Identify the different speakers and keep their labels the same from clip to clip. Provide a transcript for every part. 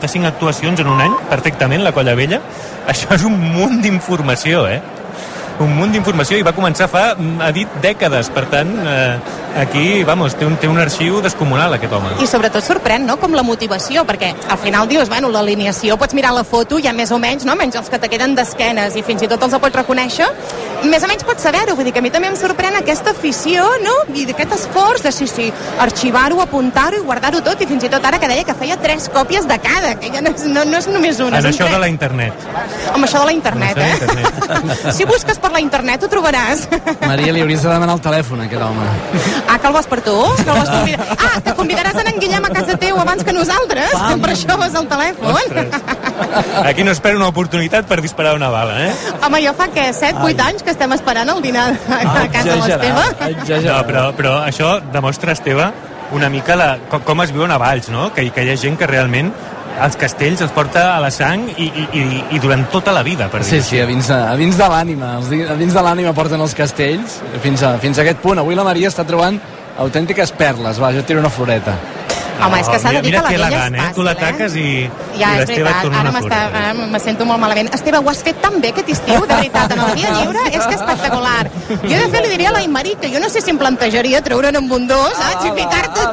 Speaker 1: 45 actuacions en un any, perfectament, la Colla Vella. Això és un munt d'informació, un munt d'informació, i va començar ha dit dècades, per tant aquí, vamos, té un arxiu descomunal aquest home.
Speaker 2: I sobretot sorprèn, no?, com la motivació, perquè al final dius, bueno, l'alineació, pots mirar la foto, ja més o menys, no?, menys els que te queden d'esquenes i fins i tot els pots reconèixer, més o menys pots saber-ho, vull dir que a mi també em sorprèn aquesta afició, no?, i aquest esforç de sí, arxivar-ho, apuntar-ho i guardar-ho tot, i fins i tot ara que deia que feia 3 còpies de cada, que ja no és només una.
Speaker 1: En això de la internet.
Speaker 2: Amb això de la internet, Si busques per la internet ho trobaràs.
Speaker 3: Maria, li hauries de demanar el telèfon a aquest home.
Speaker 2: Que el vols per tu? Que convidaràs en Guillem a casa teu abans que nosaltres? Per això vas al telèfon.
Speaker 1: Ostres. Aquí no espero una oportunitat per disparar una bala,
Speaker 2: Home, jo fa, 7-8 anys que estem esperant el dinar a casa de l'Esteve.
Speaker 1: No, però això demostra, Esteve, una mica com es viuen a Valls, no? Que hi ha gent que realment els castells els porta a la sang i durant tota la vida, per dir.
Speaker 3: Sí, a dins de l'ànima. A dins de l'ànima porten els castells fins a aquest punt. Avui la Maria està trobant autèntiques perles. Va, jo tiro una floreta.
Speaker 2: Home, és que s'ha de dir que la vella és fàcil,
Speaker 1: Tu l'ataques i
Speaker 2: ja,
Speaker 1: l'Esteve et torna una floreta.
Speaker 2: Ara me sento molt malament. Esteve, ho has fet tan bé aquest estiu, de veritat, en el dia lliure, és que espectacular. Jo de fet li diria a la Imari que jo no sé si em plantejaria treure'n amb un dos, saps? I ficar-te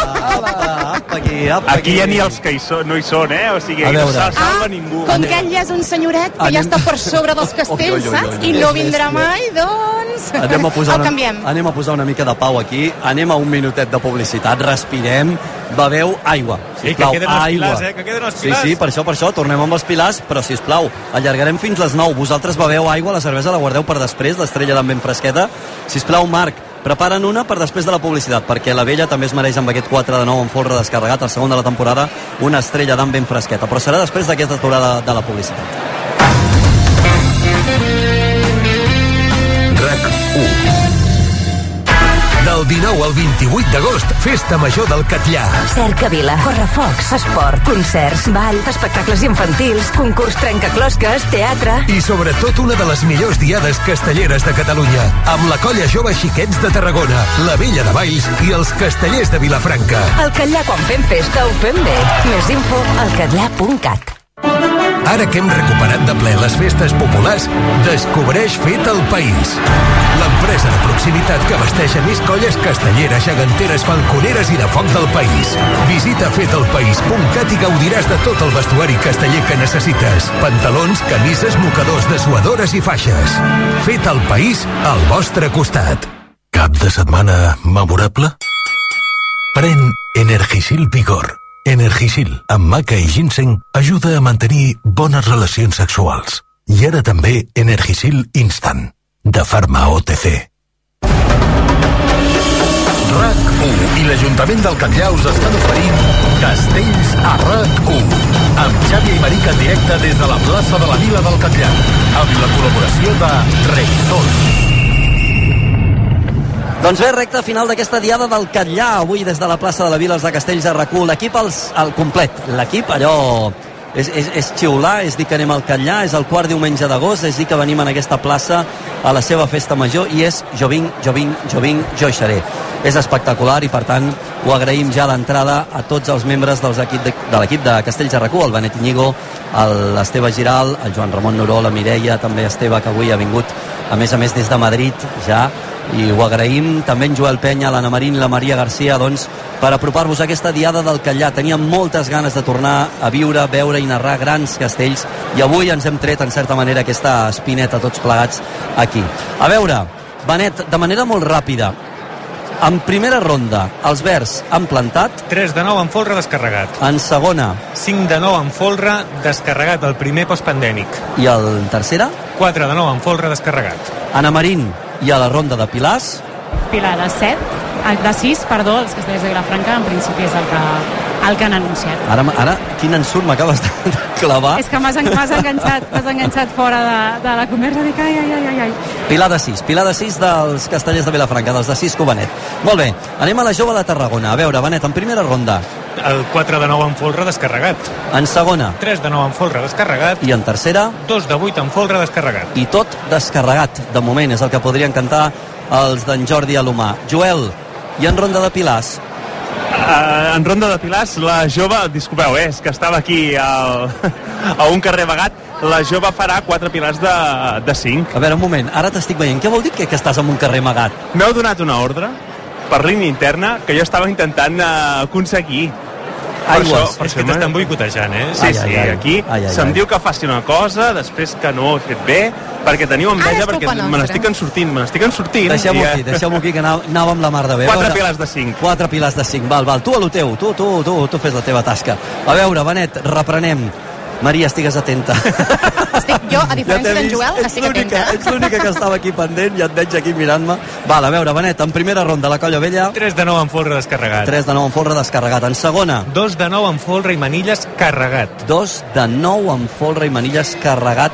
Speaker 2: tu.
Speaker 4: Aquí ja ni els que no hi són, O sigui, no salva ningú.
Speaker 2: Com que ell ja és un senyoret que ja està per sobre dels castells, saps? I no vindrà mai, doncs... El canviem.
Speaker 5: Anem a posar una mica de pau aquí, anem a un minutet de publicitat, respirem, beveu aigua.
Speaker 1: Sisplau, que queden els pilars, que queden els pilars.
Speaker 5: Sí, per això, tornem amb els pilars, però sisplau, allargarem fins les 9. Vosaltres beveu aigua, la cervesa la guardeu per després, l'estrella d'en ben fresqueta. Sisplau, Marc, preparen una per després de la publicitat, perquè la Vella també es mereix amb aquest 4 de 9 en folre descarregat, el segon de la temporada, una estrella d'en ben fresqueta, però serà després d'aquesta aturada de la publicitat.
Speaker 6: RAC1. Del 19 al 28 d'agost, Festa Major del Catllà.
Speaker 7: Cercavila, correfocs, esport, concerts, ball, espectacles infantils, concurs trencaclosques, teatre...
Speaker 6: I sobretot una de les millors diades castelleres de Catalunya, amb la Colla Jove Xiquets de Tarragona, la Vella de Valls i els Castellers de Vilafranca.
Speaker 7: Al Catllà, quan fem festa, ho fem bé. Més info al catllà.cat.
Speaker 6: Ara que hem recuperat de ple les festes populars, descobreix Fet al País. L'empresa de proximitat que abasteix a més colles castelleres, geganteres, falconeres i de foc del país. Visita fetalpaís.cat i gaudiràs de tot el vestuari casteller que necessites. Pantalons, camises, mocadors, dessuadores i faixes. Fet al País, al vostre costat. Cap de setmana memorable? Pren Energisil Vigor. Energisil, amb maca i ginseng, ajuda a mantenir bones relacions sexuals. I ara també Energisil Instant, de Pharma OTC. RAC1 i l'Ajuntament del Catllà us estan oferint Castells a RAC1, amb Xavi i Marica en directe des de la plaça de la Vila del Catllà, amb la col·laboració de Repsol.
Speaker 5: Doncs bé, recta final d'aquesta diada del Catllà, avui des de la plaça de la Vila de Castells a RAC1. L'equip al complet, l'equip allò és xiular, és dir que anem al Catllà, és el quart diumenge d'agost, és dir que venim en aquesta plaça a la seva festa major i és jo vinc, jo hi seré. És espectacular i per tant ho agraïm ja d'entrada a tots els membres de l'equip de Castells a RAC1, el Benet Iñigo, l'Esteve Giral, el Joan Ramon Noró, la Mireia, també Esteve, que avui ha vingut a més des de Madrid ja, i ho agraïm també en Joel Penya, l'Anna Marín i la Maria Garcia, doncs, per apropar-vos a aquesta diada del Catllà. Teníem moltes ganes de tornar a viure, veure i narrar grans castells i avui ens hem tret en certa manera aquesta espineta tots plegats aquí. A veure, Benet, de manera molt ràpida, en primera ronda els verds han plantat
Speaker 1: 3 de 9 en folre descarregat.
Speaker 5: En segona
Speaker 1: 5 de 9 en folre descarregat, el primer postpandèmic.
Speaker 5: I el tercera
Speaker 1: 4 de 9 en folre descarregat.
Speaker 5: Anna Marín, i a la ronda de Pilars
Speaker 8: Pilar de 7, de 6, perdó, els castellers de Vilafranca en principi és el que han anunciat.
Speaker 5: Ara quin ensurt m'acabes de clavar.
Speaker 8: És que m'has enganxat fora de la conversa, dic ai.
Speaker 5: Pilar de 6 dels castellers de Vilafranca, dels de 6 Benet. Molt bé, anem a la jove de Tarragona. A veure, Benet, en primera ronda
Speaker 1: el 4 de 9 en folre descarregat.
Speaker 5: En segona
Speaker 1: 3 de 9 en folre descarregat.
Speaker 5: I en tercera
Speaker 1: 2 de 8 en folre descarregat.
Speaker 5: I tot descarregat, de moment, és el que podrien cantar els d'en Jordi Alomà. Joel, i en ronda de Pilars
Speaker 4: En ronda de pilars, la jove, disculpeu, és que estava aquí a un carrer Vegat, la jove farà 4 pilars de 5.
Speaker 5: A veure, un moment, ara t'estic veient. Què vol dir que estàs en un carrer amagat?
Speaker 4: M'heu donat una ordre per línia interna que jo estava intentant aconseguir.
Speaker 1: Per això que t'estan boicotejant, eh?
Speaker 4: Sí, aquí se'm diu que faci una cosa, després que no ho he fet bé, perquè teniu enveja, perquè me n'estic ensortint.
Speaker 5: Deixeu-m'ho aquí, que anàvem la mar de bé.
Speaker 4: 4 pilars de 5.
Speaker 5: 4 pilars de 5, val. Tu a lo teu, tu fes la teva tasca. A veure, Benet, reprenem. Maria, estigues atenta.
Speaker 2: Jo, a diferència d'en Joel, estic atenta.
Speaker 5: Ets l'única que estava aquí pendent i et veig aquí mirant-me. Val, a veure, Benet, en primera ronda la Colla Vella.
Speaker 1: 3 de 9 en folre descarregat.
Speaker 5: 3 de 9 en folre descarregat. En segona.
Speaker 1: 2 de 9 en folre i manilles carregat.
Speaker 5: 2 de 9 en folre i manilles carregat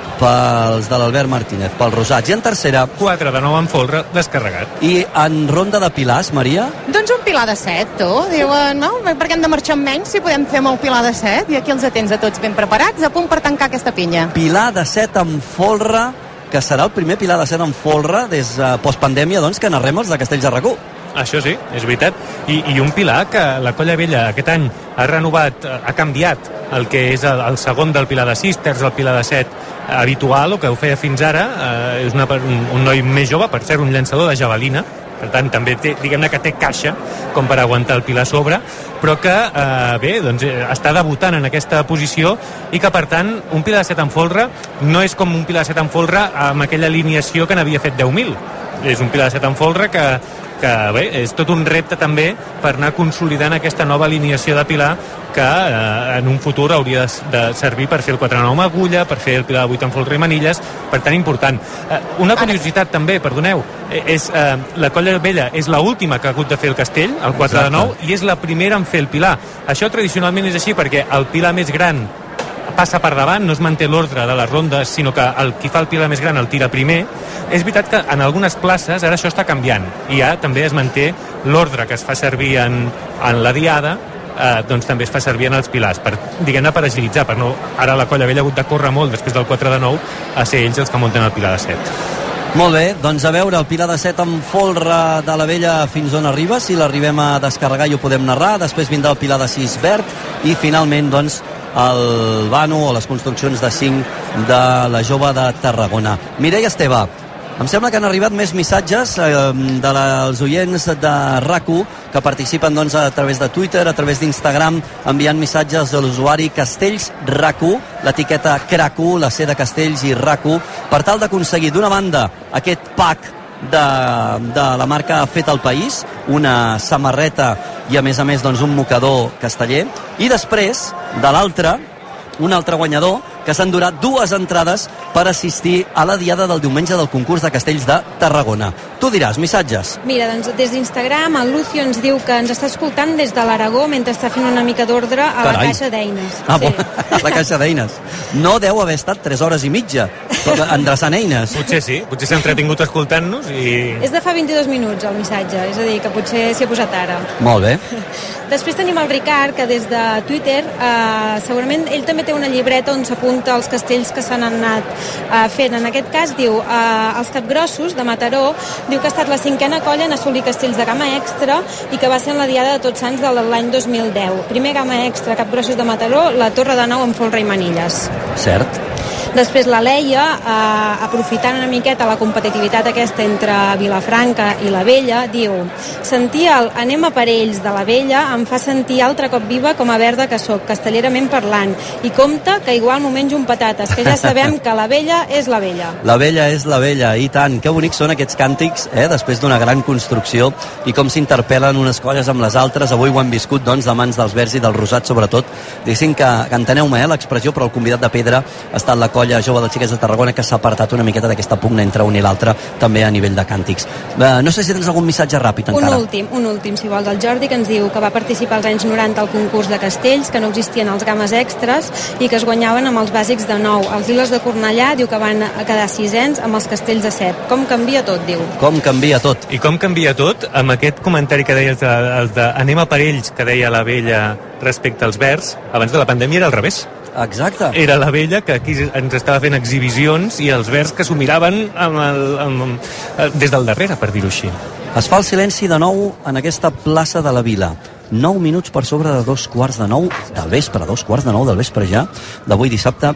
Speaker 5: pels de l'Albert Martínez, pels rosats. I en tercera...
Speaker 1: 4 de 9 en folre descarregat.
Speaker 5: I en ronda de pilars, Maria?
Speaker 2: Doncs un pilar de 7, tu. Diuen, no? Perquè hem de marxar amb menys si podem fer amb el pilar de 7. I aquí els atents a tots ben preparats, a punt per tancar aquesta pinya.
Speaker 5: Pilar de 7 en folre, que serà el primer pilar de 7 en folre des de postpandèmia, doncs, que narrem els de Castells de RAC1.
Speaker 1: Això sí, és veritat. I un pilar que la Colla Vella aquest any ha renovat, ha canviat el que és el segon del pilar de 6, terç del pilar de 7 habitual, o que ho feia fins ara. És un noi més jove, per ser un llançador de javelina, per tant també té, diguem-ne que té caixa com per aguantar el pilar a sobre, però que bé, doncs està debutant en aquesta posició i que per tant un pilar de 7 en folre no és com un pilar de 7 en folre amb aquella alineació que n'havia fet 10.000. És un pilar de 7 en folre que bé, és tot un repte també per anar consolidant aquesta nova alineació de pilar que en un futur hauria de servir per fer el 4 de 9 amb agulla, per fer el pilar de 8 en folre i manilles, per tant important. Una curiositat també, perdoneu, és la Colla Vella és l'última que ha hagut de fer el castell, el 4 de 9, i és la primera en fer el pilar. Això tradicionalment és així perquè el pilar més gran passa per davant, no es manté l'ordre de les rondes, sinó que qui fa el pilar més gran el tira primer. És veritat que en algunes places ara això està canviant i ja també es manté l'ordre que es fa servir en la diada, doncs també es fa servir en els pilars, diguem-ne per agilitzar, per no, ara la Colla Vella ha hagut de córrer molt després del 4 de 9 a ser ells els que munten el pilar de 7.
Speaker 5: Molt bé, doncs a veure el pilar de 7 en folre de la Vella fins on arriba, si l'arribem a descarregar i ho podem narrar, després vindrà el pilar de 6 verd i finalment doncs el vano o les construccions de 5 de la jove de Tarragona. Mireia Esteve, em sembla que han arribat més missatges dels oients de RAC1 que participen doncs, a través de Twitter, a través d'Instagram, enviant missatges a l'usuari Castells RAC1, l'etiqueta CRAC1, la C de Castells i RAC1, per tal d'aconseguir d'una banda aquest pack de la marca Fet al País, una samarreta i a més doncs, un mocador casteller, i després de l'altre, un altre guanyador que s'endurà 2 entrades per assistir a la diada del diumenge del concurs de castells de Tarragona. Tu diràs, missatges.
Speaker 9: Mira, doncs des d'Instagram el Lucio ens diu que ens està escoltant des de l'Aragó mentre està fent una mica d'ordre a la caixa d'eines.
Speaker 5: Ah, sí. La caixa d'eines. No deu haver estat 3 hores i mitja endreçant eines.
Speaker 1: Potser sí, potser s'ha entretingut escoltant-nos i...
Speaker 9: És de fa 22 minuts el missatge, és a dir, que potser s'hi ha posat ara.
Speaker 5: Molt bé.
Speaker 9: Després tenim el Ricard, que des de Twitter segurament ell també té una llibreta on s'apunta els castells que s'han anat fent. En aquest cas diu els Capgrossos de Mataró, diu que ha estat la 5a colla en assolir castells de gamma extra i que va ser en la diada de Tots Sants de l'any 2010. Primer gamma extra Capgrossos de Mataró, la Torre de Nou amb folre i manilles.
Speaker 5: Cert.
Speaker 9: Després la Leia, aprofitant una miqueta la competitivitat aquesta entre Vilafranca i la Vella, diu: sentir el anem a per ells de la Vella em fa sentir altre cop viva com a verda que sóc, castellerament parlant, i compte que igual m'ho menjo un patates, que ja sabem que la Vella és la Vella.
Speaker 5: La Vella és la Vella, i tant. Que bonics són aquests càntics, després d'una gran construcció, i com s'interpel·len unes colles amb les altres. Avui ho han viscut, doncs, de mans dels verds i dels rosats, sobretot. Diguéssim que enteneu-me, l'expressió, però el convidat de pedra ha estat la colla jove dels Xiquets de Tarragona, que s'ha apartat una miqueta d'aquesta pugna entre un i l'altre, també a nivell de càntics. No sé si tens algun missatge ràpid encara.
Speaker 9: Un últim, si vols, el Jordi, que ens diu que va participar als anys 90 al concurs de castells, que no existien els games extras i que es guanyaven amb els bàsics de 9. Els Liles de Cornellà diu que van quedar 6ens amb els castells de 7. Com canvia tot, diu.
Speaker 5: Com canvia tot.
Speaker 1: I com canvia tot amb aquest comentari que deies de anem a per ells, que deia la Vella respecte als verds. Abans de la pandèmia era al revés.
Speaker 5: Exacte.
Speaker 1: Era la Vella que aquí ens estava fent exhibicions i els verds que s'ho miraven des del darrere, per dir-ho així.
Speaker 5: Es fa el silenci de nou en aquesta plaça de la Vila. 9 minuts per sobre de 2:15 del vespre, 2:15 del vespre ja, d'avui dissabte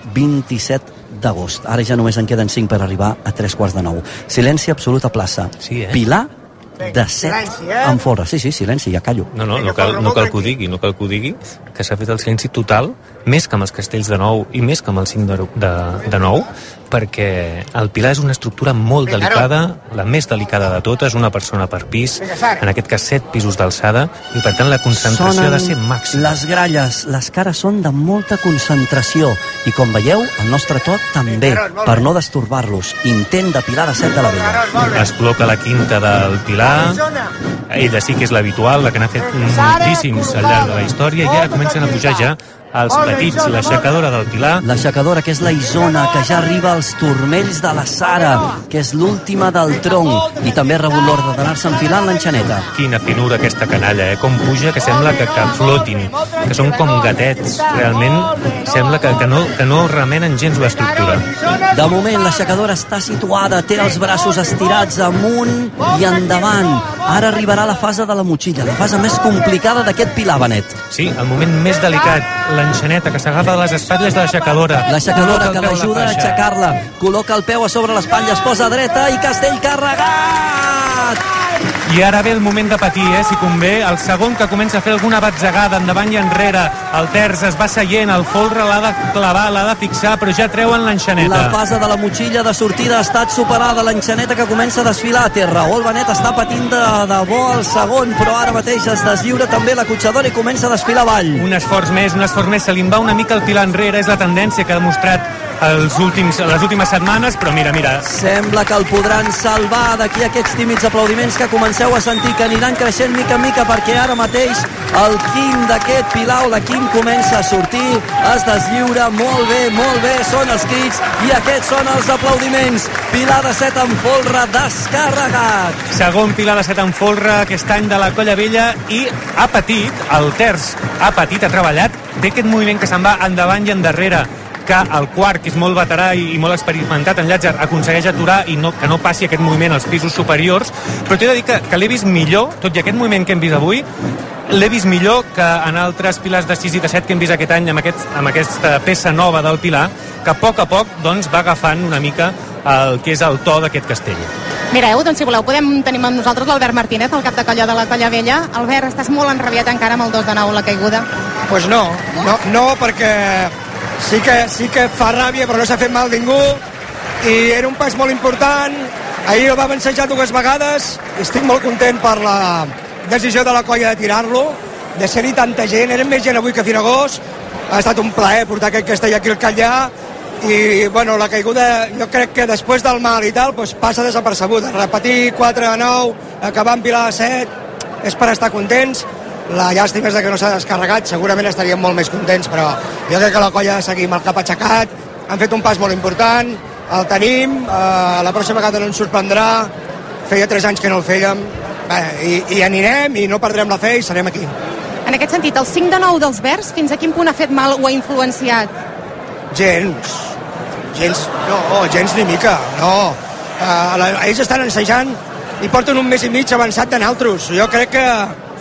Speaker 5: 27 d'agost. Ara ja només en queden 5 per arribar a 3:15. Silenci absolut a plaça.
Speaker 1: Sí,
Speaker 5: Pilar de 7 en folre. Sí, silenci, ja callo.
Speaker 1: No cal que ho digui, que s'ha fet el silenci total, més que amb els castells de Nou i més que amb el 5 de Nou, perquè el Pilar és una estructura molt delicada, la més delicada de totes, una persona per pis, en aquest cas 7 pisos d'alçada, i per tant la concentració ha de ser màxima.
Speaker 5: Les gralles, les cares són de molta concentració, i com veieu, el nostre tot també, per no destorbar-los. Intent de Pilar de 7 de la Vella.
Speaker 1: Es col·loca la quinta del Pilar, ella sí que és l'habitual, la que n'ha fet moltíssims al llarg de la història, i ara comencen a pujar ja els petits, l'aixecadora del Pilar.
Speaker 5: L'aixecadora, que és la Isona, que ja arriba als turmells de la Sara, que és l'última del tronc, i també ha rebut l'ordre d'anar-se enfilant l'enxaneta.
Speaker 1: Quina finura aquesta canalla, com puja, que sembla que flotin, que són com gatets, realment sembla que no remenen gens l'estructura.
Speaker 5: De moment l'aixecadora està situada, té els braços estirats amunt i endavant. Ara arribarà la fase de la motxilla, la fase més complicada d'aquest Pilar, Benet.
Speaker 1: Sí, el moment més delicat, l'enxaneta que s'agafa de les espatlles de l'aixecadora.
Speaker 5: L'aixecadora que l'ajuda a aixecar-la. Col·loca el peu a sobre l'espatlla, es posa dreta i Castell carregat!
Speaker 1: I ara ve el moment de patir, si convé. El segon que comença a fer alguna batzegada endavant i enrere. El terç es va seient, el folre l'ha de clavar, l'ha de fixar, però ja treuen l'enxaneta.
Speaker 5: La fase de la motxilla de sortida ha estat superada. L'enxaneta que comença a desfilar a terra. El Benet està patint de bo el segon, però ara mateix es deslliura també la cotxadora i comença a desfilar avall.
Speaker 1: Un esforç més, se li en va una mica el Pilar enrere, és la tendència que ha demostrat les últimes setmanes, però mira.
Speaker 5: Sembla que el podran salvar d'aquí aquests tímids aplaudiments que comenceu a sentir, que aniran creixent mica en mica, perquè ara mateix el quim d'aquest Pilar, o la quim comença a sortir, es deslliura, molt bé, són els crits i aquests són els aplaudiments. Pilar de 7 en folre descarregat.
Speaker 1: Segon Pilar de 7 en folre aquest any de la Colla Vella, i ha patit, el terç ha treballat, té aquest moviment que se'n va endavant i endarrere, que el quart, que és molt veterà i molt experimentat en Llàtzer, aconsegueix aturar i que no passi aquest moviment als pisos superiors, però t'he de dir que l'he vist millor, tot i aquest moviment que hem vist avui, l'he vist millor que en altres pilars de 6 i de 7 que hem vist aquest any amb aquesta peça nova del Pilar, que a poc doncs, va agafant una mica el que és el to d'aquest castell.
Speaker 2: Mireu, doncs si voleu podem tenir amb nosaltres l'Albert Martínez, el cap de colla de la Colla Vella. Albert, estàs molt enrabiat encara amb el 2 de 9, la caiguda?
Speaker 10: Pues no, perquè sí que fa ràbia, però no s'ha fet mal ningú, i era un pas molt important. Ahir el va vencejar 2 vegades i estic molt content per la decisió de la colla de tirar-lo, de ser-hi tanta gent. Eren més gent avui que a Finagós. Ha estat un plaer portar aquest castell aquí al Catllà, i bueno, la caiguda jo crec que després del mal i tal passa desapercebuda. Repetir 4 de 9, acabar en Pilar de 7, és per estar contents. La llàstima és que no s'ha descarregat, segurament estaríem molt més contents, però jo crec que la colla ha de seguir amb el cap aixecat. Han fet un pas molt important, el tenim, la pròxima vegada no ens sorprendrà, feia 3 anys que no el fèiem, i anirem i no perdrem la fe i serem aquí.
Speaker 2: En aquest sentit, el 5 de 9 dels Verds, fins a quin punt ha fet mal o ha influenciat?
Speaker 10: Gens ni mica, no. Ells estan ensejant i porten un mes i mig avançat de naltros. Jo crec que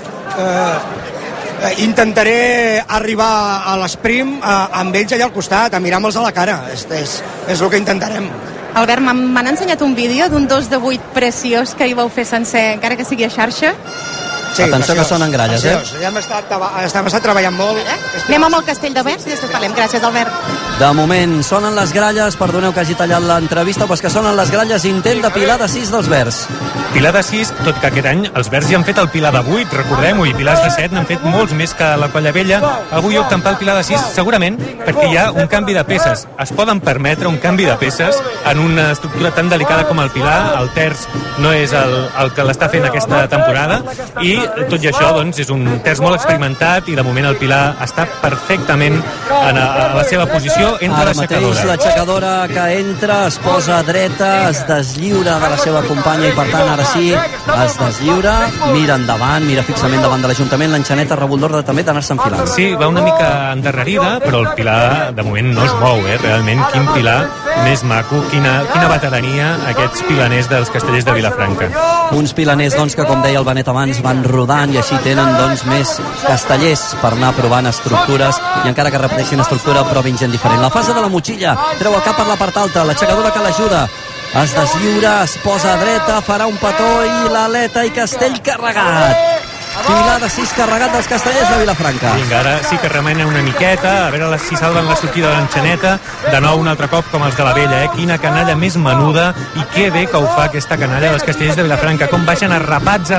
Speaker 10: intentaré arribar a l'Esprim amb ells allà al costat, a mirar-me'ls a la cara. És el que intentarem.
Speaker 2: Albert, m'han ensenyat un vídeo d'un 2 de 8 preciós que hi vau fer sencer, encara que sigui a xarxa.
Speaker 5: Sí, atenció que sonen gralles,
Speaker 10: Ja hem estat treballant molt.
Speaker 2: Anem amb el castell de Verds i després parlem. Gràcies, Albert.
Speaker 5: De moment sonen les gralles, perdoneu que hagi tallat l'entrevista, però és que sonen les gralles, intent de Pilar de 6 dels Verds.
Speaker 1: Pilar de 6, tot que aquest any els Verds ja han fet el Pilar de 8, recordem-ho, i Pilars de 7 n'han fet molts més que la Colla Vella. Avui opten pel Pilar de 6, segurament perquè hi ha un canvi de peces. Es poden permetre un canvi de peces en una estructura tan delicada com el Pilar. El terç no és el que l'està fent aquesta temporada, i tot i això doncs, és un terç molt experimentat, i de moment el Pilar està perfectament a la seva posició entre l'aixecadora.
Speaker 5: Ara mateix l'aixecadora que entra es posa dreta, es deslliura de la seva companya i per tant ara sí es deslliura, mira endavant, mira fixament davant de l'Ajuntament. L'enxaneta ha rebut l'ordre també d'anar-se enfilant.
Speaker 1: Sí, va una mica endarrerida, però el Pilar de moment no es mou, realment. Quin Pilar més maco. Quina veterania aquests pilaners dels Castellers de Vilafranca.
Speaker 5: Uns pilaners, doncs, que com deia el Benet abans, van rodant i així tenen, doncs, més castellers per anar provant estructures i encara que repeteixin estructura provin gent diferent. La fase de la motxilla, treu el cap per la part alta, l'aixecadora que l'ajuda, es deslliura, es posa a dreta, farà un petó i l'aleta i Castell carregat. Pilar de 6 carregat dels Castellers de Vilafranca.
Speaker 1: Vinga, ara sí que remena una miqueta, a veure si salven la sortida de l'enxaneta. De nou un altre cop com els de la Vella, Quina canalla més menuda, i que bé que ho fa aquesta canalla dels Castellers de Vilafranca, com baixen arrapats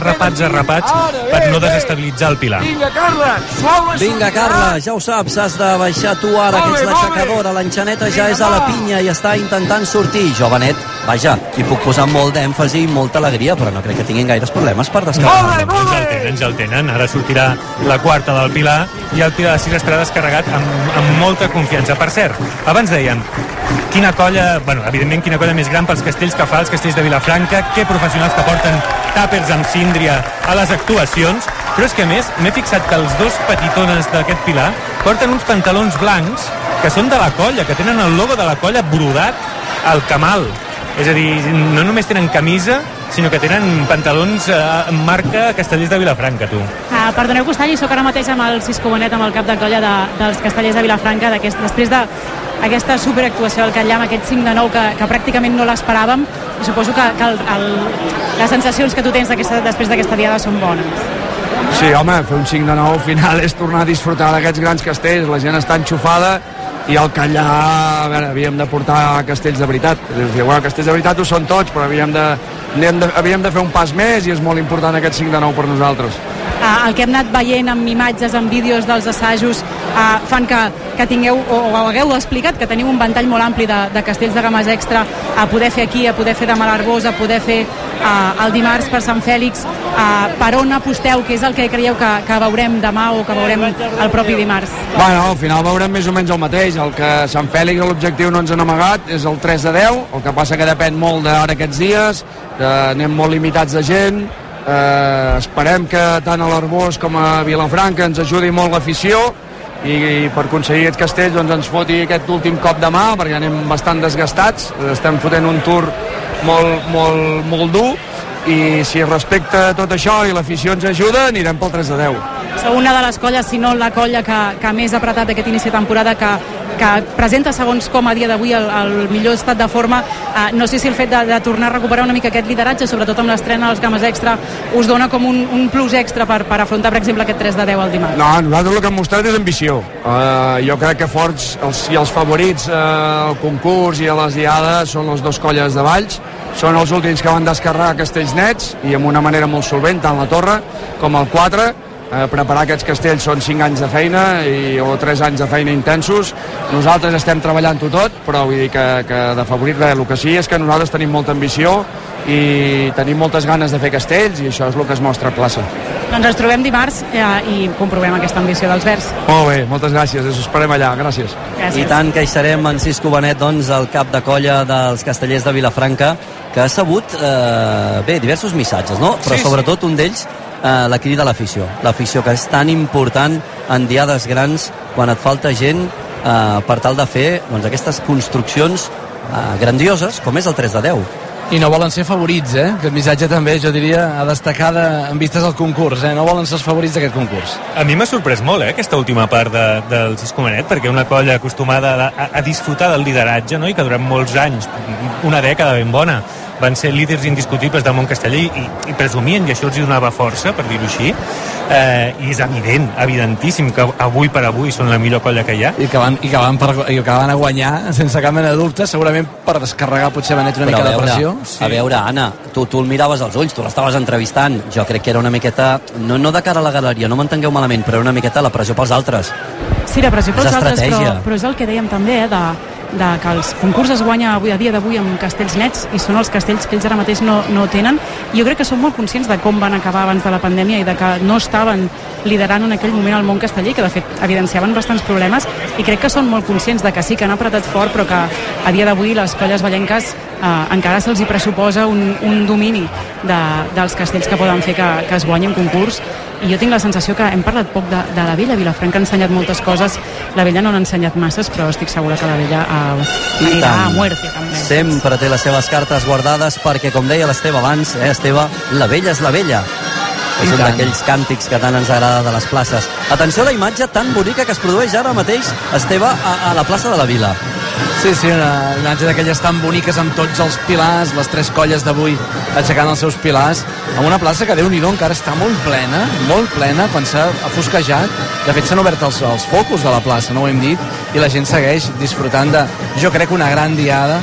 Speaker 1: per no desestabilitzar el Pilar.
Speaker 5: Vinga, Carla, ja ho saps, has de baixar tu ara, que ets l'aixecadora. L'enxaneta ja és a la pinya i està intentant sortir. Jo, Benet, vaja, hi puc posar molt d'èmfasi i molta alegria, però no crec que tinguin gaires problemes per descarregar.
Speaker 1: Ens el tenen, ara sortirà la quarta del Pilar i el Pilar de 6 estarà descarregat amb molta confiança. Per cert, abans dèiem, quina colla, bueno, evidentment quina colla més gran pels castells que fa els Castells de Vilafranca, que professionals que porten tàpers amb síndria a les actuacions, però és que a més m'he fixat que els dos petitones d'aquest Pilar porten uns pantalons blancs que són de la colla, que tenen el logo de la colla brodat al camal. És a dir, no només tenen camisa, sinó que tenen pantalons amb marca Castellers de Vilafranca, tu.
Speaker 8: Perdoneu que us talli, soc ara mateix amb el Cisco Bonet, amb el cap de colla dels Castellers de Vilafranca, després d'aquesta superactuació del Catllà, amb aquest 5-9 que pràcticament no l'esperàvem, i suposo que les sensacions que tu tens després d'aquesta diada són bones.
Speaker 3: Sí, home, fer un 5-9 al final és tornar a disfrutar d'aquests grans castells, la gent està enxufada, i el Catllà, a veure, havíem de portar castells de veritat. És dir, bueno, castells de veritat ho són tots, però havíem de fer un pas més i és molt important aquest 5-9 per nosaltres.
Speaker 8: El que hem anat veient amb imatges, amb vídeos dels assajos, fan que tingueu, o hagueu explicat, que teniu un ventall molt ampli de castells de games extra a poder fer aquí, a poder fer demà a l'Arbós, a poder fer el dimarts per Sant Fèlix. Per on aposteu? Què és el que creieu que veurem demà o que veurem el propi dimarts?
Speaker 3: Bueno, al final veurem més o menys el mateix. El que Sant Fèlix, l'objectiu no ens han amagat, és el 3-10, el que passa que depèn molt d'ara aquests dies, anem molt limitats de gent, esperem que tant a l'Arbós com a Vilafranca ens ajudi molt l'afició i per aconseguir aquests castells doncs ens foti aquest últim cop de mà, perquè anem bastant desgastats, estem fotent un tour molt dur, i si respecta tot això i l'afició ens ajuda, anirem pel 3-10.
Speaker 8: Sou una de les colles, si no la colla que més ha apretat aquest inici de temporada, que presenta, segons com a dia d'avui, el millor estat de forma. No sé si el fet de tornar a recuperar una mica aquest lideratge, sobretot amb l'estrena dels games extra, us dona com un plus extra per afrontar, per exemple, aquest 3-10 al dimarts.
Speaker 3: No, nosaltres el que hem mostrat és ambició. Jo crec que forts i els favorits al concurs i a les diades són les dues colles de Valls, són els últims que van descarregar castells nets i amb una manera molt solvent, tant la Torre com el 4. Preparar aquests castells són 5 anys de feina o 3 anys de feina intensos. Nosaltres estem treballant-ho tot, però vull dir que de favorit res, el que sí és que nosaltres tenim molta ambició i tenim moltes ganes de fer castells i això és el que es mostra a plaça.
Speaker 8: Doncs ens trobem dimarts i comprovem aquesta ambició dels verds.
Speaker 3: Molt bé, moltes gràcies, us esperem allà, gràcies.
Speaker 5: I tant que hi serem, en Cisco Benet, doncs, el cap de colla dels Castellers de Vilafranca, que ha sabut, diversos missatges, no? Però sobretot un d'ells, la crida a l'afició. L'afició, que és tan important en diades grans quan et falta gent per tal de fer aquestes construccions grandioses, com és el 3-10.
Speaker 3: I no volen ser favorits, Aquest missatge també, jo diria, a destacar en vistes al concurs, No volen ser els favorits d'aquest concurs.
Speaker 1: A mi m'ha sorprès molt, aquesta última part del Cisco Benet, perquè una colla acostumada a disfrutar del lideratge, no? I que durant molts anys, una dècada ben bona, van ser líders indiscutibles del món casteller i presumien, i això els donava força, per dir-ho així, i és evidentíssim que avui per avui són la millor colla que hi ha.
Speaker 3: I que van a guanyar sense cap mena de dubte, segurament per descarregar potser Benet una mica de pressió.
Speaker 5: A veure, Anna, tu el miraves als ulls, tu l'estaves entrevistant, jo crec que era una miqueta, no de cara a la galeria, no m'entengueu malament, però era una miqueta la pressió pels altres.
Speaker 8: Sí, la pressió pels altres, però és el que dèiem també, que els concurs es guanya a dia d'avui amb castells nets i són els castells que ells ara mateix no tenen, i jo crec que són molt conscients de com van acabar abans de la pandèmia i de que no estaven liderant en aquell moment el món casteller, que de fet evidenciaven bastants problemes, i crec que són molt conscients de que sí que han apretat fort, però que a dia d'avui les colles vallenques encara se'ls hi pressuposa un domini dels castells que poden fer que es guanyi un concurs, i jo tinc la sensació que hem parlat poc de la Vella. Vilafranca ha ensenyat moltes coses, la Vella no n'ha ensenyat masses, però estic segura que la Vella anirà a muerte també.
Speaker 5: Sempre té les seves cartes guardades perquè, com deia l'Esteve abans, Esteve, la Vella és la Vella. És un d'aquells càntics que tant ens agrada de les places. Atenció a la imatge tan bonica que es produeix ara mateix, Esteve, a la plaça de la Vila.
Speaker 3: Sí, una imatge d'aquelles tan boniques amb tots els pilars, les 3 colles d'avui aixecant els seus pilars, amb una plaça que Déu-n'hi-do encara està molt plena, quan s'ha afosquejat. De fet, s'han obert els focus de la plaça, no ho hem dit, i la gent segueix disfrutant de, jo crec, una gran diada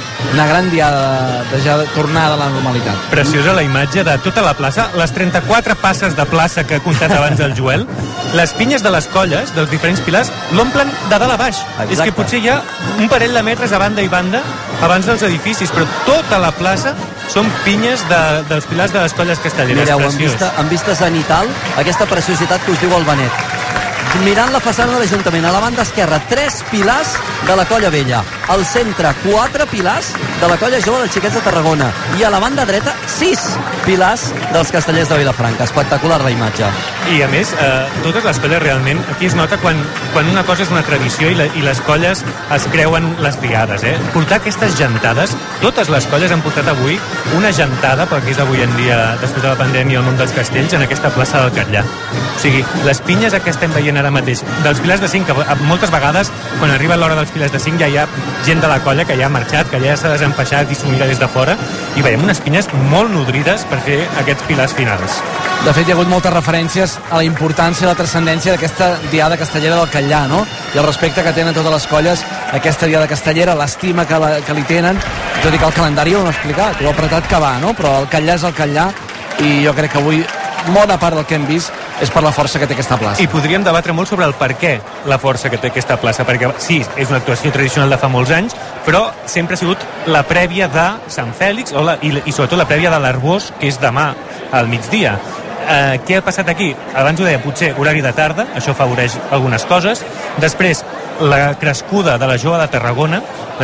Speaker 3: de ja tornar a la normalitat.
Speaker 1: Preciosa la imatge de tota la plaça, les 34 passes de plaça que ha comptat abans el Joel, les pinyes de les colles, dels diferents pilars, l'omplen de dalt a baix. Exacte. És que potser hi ha un parell de metres a banda i banda abans dels edificis, però tota la plaça són pinyes dels pilars de les colles castelleres.
Speaker 5: Mireu, en vista zenital, aquesta preciositat que us diu el Benet. Mirant la façana de l'Ajuntament, a la banda esquerra 3 pilars de la Colla Vella, al centre 4 pilars de la Colla Jove dels Xiquets de Tarragona i a la banda dreta 6 pilars dels Castellers de Vilafranca. Espectacular la imatge.
Speaker 1: I a més, totes les colles realment, aquí es nota quan una cosa és una tradició i les colles es creuen les diades. Portar aquestes jantades, totes les colles han portat avui una jantada, perquè és avui en dia, després de la pandèmia, al món dels castells, en aquesta plaça del Catllà. O sigui, les pinyes que estem veient ara mateix, dels pilars de 5, que moltes vegades, quan arriba l'hora dels pilars de 5, ja hi ha gent de la colla que ja ha marxat, que ja s'ha desenfaixat i s'ho mira des de fora, i veiem unes pinyes molt nodrides per fer aquests pilars finals.
Speaker 3: De fet, hi ha hagut moltes referències a la importància i la transcendència d'aquesta diada castellera del Catllà, no? I el respecte que tenen totes les colles a aquesta diada castellera, l'estima que li tenen, tot i que el calendari ho hem explicat, ho apretat que va, no? Però el Catllà és el Catllà, i jo crec que avui bona part del que hem vist és per la força que té aquesta plaça.
Speaker 1: I podríem debatre molt sobre el per què la força que té aquesta plaça, perquè sí, és una actuació tradicional de fa molts anys, però sempre ha sigut la prèvia de Sant Fèlix i sobretot la prèvia de l'Arbós, que és demà al migdia. Què ha passat aquí? Abans ho deia, potser horari de tarda, això afavoreix algunes coses. Després, la crescuda de la Jove de Tarragona,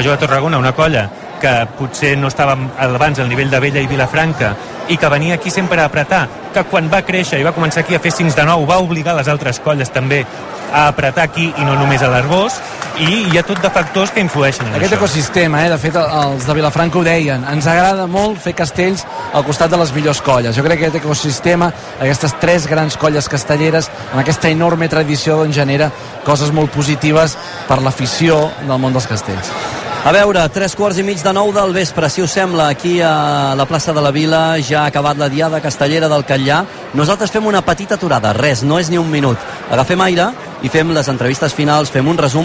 Speaker 1: una colla que potser no estava abans al nivell de Vella i Vilafranca i que venia aquí sempre a apretar, que quan va créixer i va començar aquí a fer cings de nou va obligar les altres colles també a apretar aquí i no només a l'Arbós, i hi ha tot de factors que influeixen en
Speaker 3: aquest
Speaker 1: això.
Speaker 3: Ecosistema, de fet els de Vilafranca ho deien, ens agrada molt fer castells al costat de les millors colles. Jo crec que aquest ecosistema, aquestes 3 grans colles castelleres, amb aquesta enorme tradició, doncs genera coses molt positives per l'afició del món dels castells.
Speaker 5: A veure, 8:45 del vespre, si us sembla, aquí a la plaça de la Vila ja ha acabat la diada castellera del Catllà. Nosaltres fem una petita aturada, res, no és ni un minut. Agafem aire i fem les entrevistes finals, fem un resum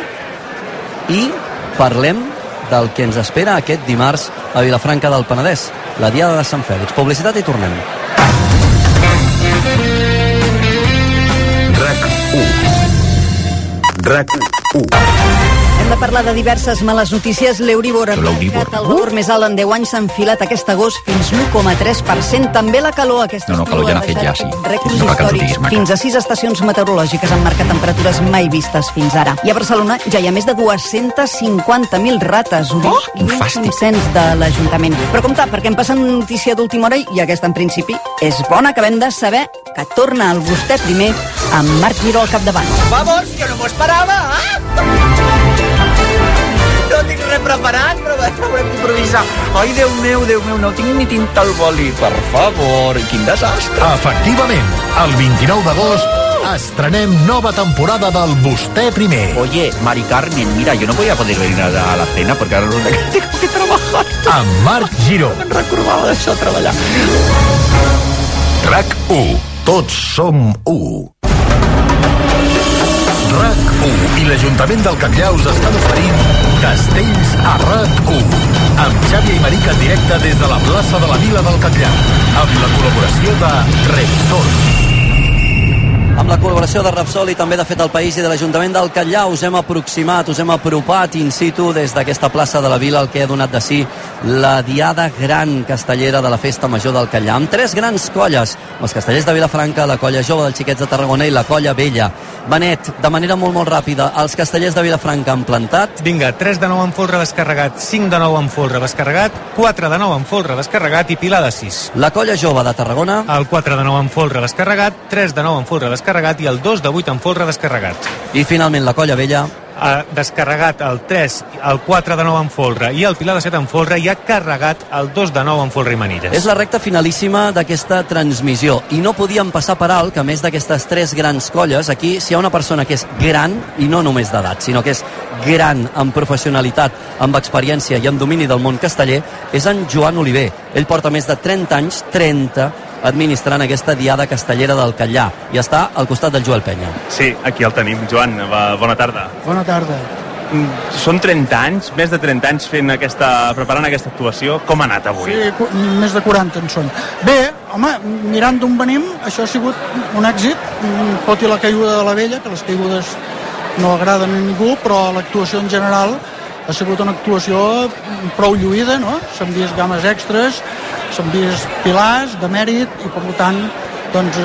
Speaker 5: i parlem del que ens espera aquest dimarts a Vilafranca del Penedès, la diada de Sant Fèlix. Publicitat i tornem.
Speaker 6: RAC 1.
Speaker 11: Hem de parlar de diverses males notícies. L'Euribor ha marcat el valor més alt en 10 anys, s'ha enfilat aquest agost fins 1,3%. També la calor, aquesta
Speaker 12: calor ja n'ha fet ja, sí.
Speaker 11: Rècords històrics. Fins a 6 estacions meteorològiques han marcat temperatures mai vistes fins ara. I a Barcelona ja hi ha més de 250.000 rates, ho diu un consens de l'Ajuntament. Però compte, perquè em passa una notícia d'última hora i aquesta en principi és bona, que hem de saber que torna el vostè primer amb Marc Giró al capdavant.
Speaker 13: Vamos, que no m'ho esperava! No tinc res preparat, però haurem d'improvisar. Ai, Déu meu, no tinc ni tinta al boli. Per favor, quin desastre.
Speaker 6: Efectivament, el 29 d'agost estrenem nova temporada del Vostè Primer.
Speaker 13: Oye, Mari Carmen, mira, yo no voy a poder venir a la cena porque ahora resulta que tengo que trabajar.
Speaker 6: Amb Marc Giró.
Speaker 13: Me'n recordava d'això, treballar.
Speaker 6: RAC 1. Tots som 1. RAC 1 i l'Ajuntament del Catllà us estan oferint Castells a RAC 1 amb Xavi i Marica en directe des de la plaça de la Vila del Catllà amb la col·laboració de Repsol.
Speaker 5: amb la col·laboració de Repsol i també de Fet el País i de l'Ajuntament del Catllar. Us hem aproximat, us hem apropat in situ des d'aquesta plaça de la Vila el que ha donat de si la diada gran castellera de la Festa Major del Catllar, amb 3 grans colles, els castellers de Vilafranca, la colla jove dels Xiquets de Tarragona i la colla vella. Benet, de manera molt ràpida, els castellers de Vilafranca han plantat.
Speaker 1: Vinga, 3 de 9 en folre descarregat, 5 de 9 en folre descarregat, 4 de 9 en folre descarregat i Pilar de 6.
Speaker 5: La colla jove de Tarragona.
Speaker 1: El 4 de 9 en folre descarregat, 3 de 9 en folre descarregat i el 2 de 8 en folre descarregat.
Speaker 5: I finalment la colla vella.
Speaker 1: Ha descarregat el 3, el 4 de 9 en folre i el Pilar de 7 en folre i ha carregat el 2 de 9 en folre i manilles.
Speaker 5: És la recta finalíssima d'aquesta transmissió i no podíem passar per alt que a més d'aquestes 3 grans colles, aquí si hi ha una persona que és gran, i no només d'edat, sinó que és gran en professionalitat, amb experiència i amb domini del món casteller, és en Joan Oliver. Ell porta més de 30 anys, 30, administrant aquesta diada castellera del Catllar i està al costat del Joel Penya.
Speaker 4: Sí, aquí el tenim. Joan, bona tarda.
Speaker 12: Bona tarda.
Speaker 4: Són 30 anys, més de 30 anys preparant aquesta actuació. Com ha anat avui?
Speaker 12: Sí, més de 40 en són. Bé, home, mirant d'on venim, això ha sigut un èxit, tot i la caiguda de la vella, que les caigudes no agraden a ningú, però l'actuació en general ha sigut una actuació prou lluïda, no? S'han vist games extres, s'han vist pilars de mèrit i per tant doncs,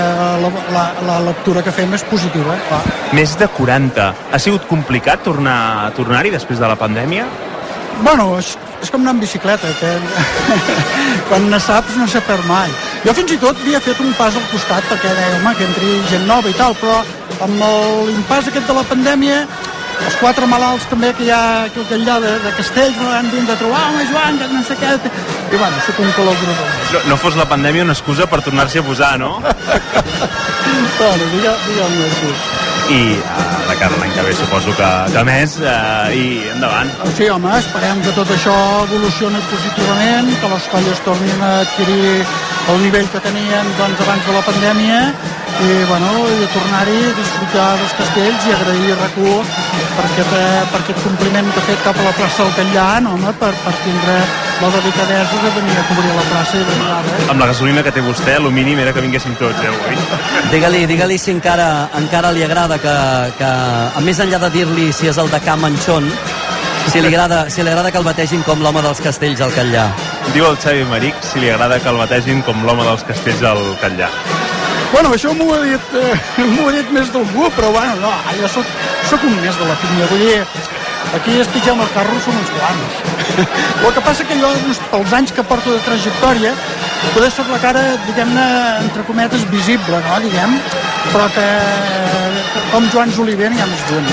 Speaker 12: la lectura que fem és positiva. Clar.
Speaker 4: Més de 40. Ha sigut complicat tornar-hi després de la pandèmia?
Speaker 12: Bueno, és com anar en bicicleta, que quan ne saps no se perd mai. Jo fins i tot havia fet un pas al costat perquè deia, home, que entri gent nova i tal, però amb l'impàs aquest de la pandèmia, els 4 malalts també que hi ha aquí al Catllar de Castells no han vingut a trobar, home Joan, que no sé què, i bueno, soc un col·laborador.
Speaker 4: No fos la pandèmia una excusa per tornar-s'hi a posar, no?
Speaker 12: Bueno, diguem-ho així.
Speaker 4: I de cara a l'any que ve suposo que més i endavant.
Speaker 12: Sí, home, esperem que tot això evolucioni positivament, que les colles tornin a adquirir el nivell que tenien doncs, abans de la pandèmia i, bueno, i tornar-hi a disfrutar dels castells i agrair a RAC1 per aquest compliment que ha fet cap a la plaça del Catllar, no, home, per tindre la delicadesa de venir a cobrir la plaça i venir ara.
Speaker 4: Amb la gasolina que té vostè, el mínim era que vinguessin tots, avui.
Speaker 5: Digue-li si encara li agrada que més enllà de dir-li si és el de Can Manchón, si li agrada que el bategin com l'home dels castells al Catllar.
Speaker 4: Diu el Xavi Maric si li agrada que el bategin com l'home dels castells al Catllar.
Speaker 12: Bueno, això m'ho ha dit més d'algú, però bueno, no, jo soc un més de la pinya, vull dir, aquí espitgem el carro són uns quants. El que passa que jo, pels anys que porto de trajectòria, poder ser la cara, diguem-ne, entre cometes, visible, no, diguem, però que com Joan Oliver n'hi ha més d'un.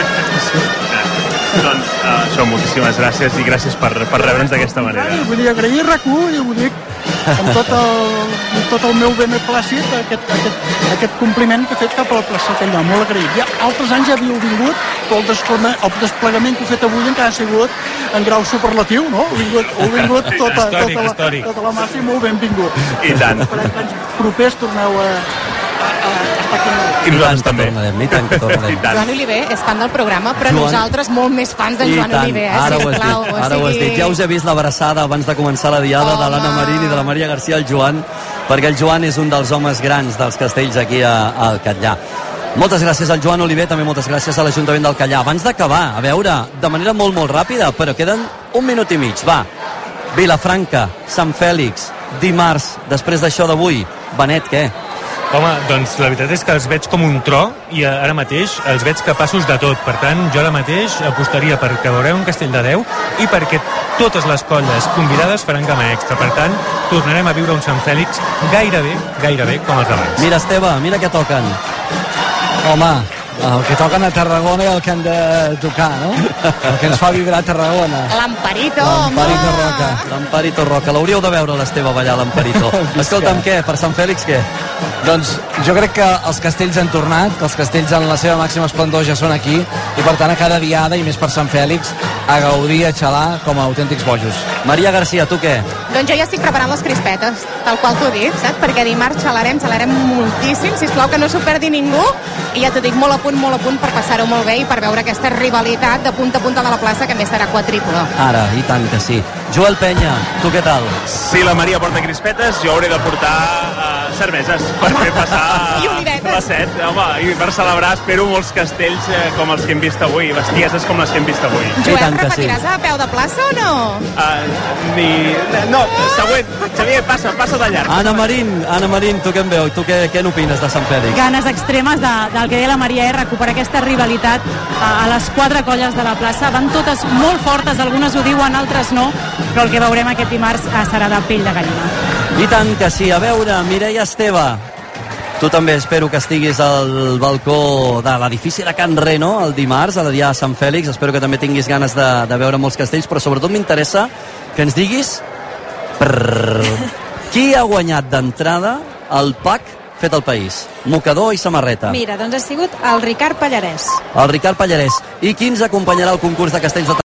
Speaker 4: Doncs això, moltíssimes gràcies i gràcies per rebre'ns d'aquesta manera.
Speaker 12: Vull dir, agrair RAC1 i ho dic amb tot el meu beneplàcit aquest compliment que he fet cap a la plaça Catllar, molt agraït. Ja altres anys ja havíeu vingut, però el desplegament que he fet avui encara ha sigut en grau superlatiu, no? Heu vingut tota la massa i molt benvingut.
Speaker 4: I tant.
Speaker 12: Per anys propers torneu a estar aquí.
Speaker 5: I nosaltres també. I tant que tornarem.
Speaker 2: Joan Oliver és fan del programa, però nosaltres molt més fans d'en Joan Oliver.
Speaker 5: Ara ho has dit. Ja us he vist l'abraçada abans de començar la diada de l'Anna Marín i de la Maria García al Joan, perquè el Joan és un dels homes grans dels castells aquí al Catllar. Moltes gràcies al Joan Oliver, també moltes gràcies a l'Ajuntament del Catllar. Abans d'acabar, a veure, de manera molt ràpida, però queden 1 minut i mig. Va, Vilafranca, Sant Fèlix, dimarts, després d'això d'avui. Benet, què?
Speaker 1: Home, doncs la veritat és que els veig com un tro i ara mateix els veig capaços de tot. Per tant, jo ara mateix apostaria perquè veurem un castell de 10 i perquè totes les colles convidades faran gama extra. Per tant, tornarem a viure un Sant Fèlix gairebé com els d'abans.
Speaker 5: Mira, Esteve, mira què toquen.
Speaker 3: Home, el que toquen a Tarragona i el que han de tocar, no? El que ens fa vibrar a Tarragona.
Speaker 2: L'Amparito,
Speaker 3: L'Amparito Roca.
Speaker 5: L'Amparito Roca. L'hauríeu de veure, l'Esteve, ballar l'Amparito. Escolta'm, què? Per Sant Fèlix, què?
Speaker 3: Doncs jo crec que els castells han tornat, que els castells en la seva màxima esplendor ja són aquí, i per tant a cada diada, i més per Sant Fèlix, a gaudir, a xalar com a autèntics bojos.
Speaker 5: Maria García, tu què?
Speaker 2: Doncs jo ja estic preparant les crispetes, tal qual t'ho dic, saps? Perquè dimarts xalarem moltíssim, sisplau que no s'ho perdi ningú, i ja t'ho dic, molt a punt per passar-ho molt bé i per veure aquesta rivalitat de punta a punta de la plaça, que a més serà quadrípula.
Speaker 5: Ara, i tant que sí. Joel Penya, tu què tal?
Speaker 4: Si la Maria porta crispetes, jo hauré de portar cerveses per fer passar...
Speaker 2: I olivetes.
Speaker 4: les 7, home, i per celebrar espero molts castells com els que hem vist avui, bestieses com les que hem vist avui.
Speaker 2: Joel, repetiràs a peu de plaça o no?
Speaker 4: No, següent. Xavier, passa de llarg.
Speaker 5: Anna Marín, tu què en veu? Tu què n'opines de Sant Fèlix?
Speaker 8: Ganes extremes del que deia la Maria, recuperar aquesta rivalitat a les 4 colles de la plaça. Van totes molt fortes, algunes ho diuen, altres no, però el que veurem aquest dimarts serà de pell de gallina.
Speaker 5: I tant que sí. A veure, Mireia Esteve, tu també espero que estiguis al balcó de l'edifici de Can Reno el dimarts, a la dia de Sant Fèlix. Espero que també tinguis ganes de veure molts castells, però sobretot m'interessa que ens diguis qui ha guanyat d'entrada el pack fet al país, mocador i samarreta.
Speaker 9: Mira, doncs ha sigut el Ricard Pallarès.
Speaker 5: El Ricard Pallarès. I qui ens acompanyarà al concurs de castells de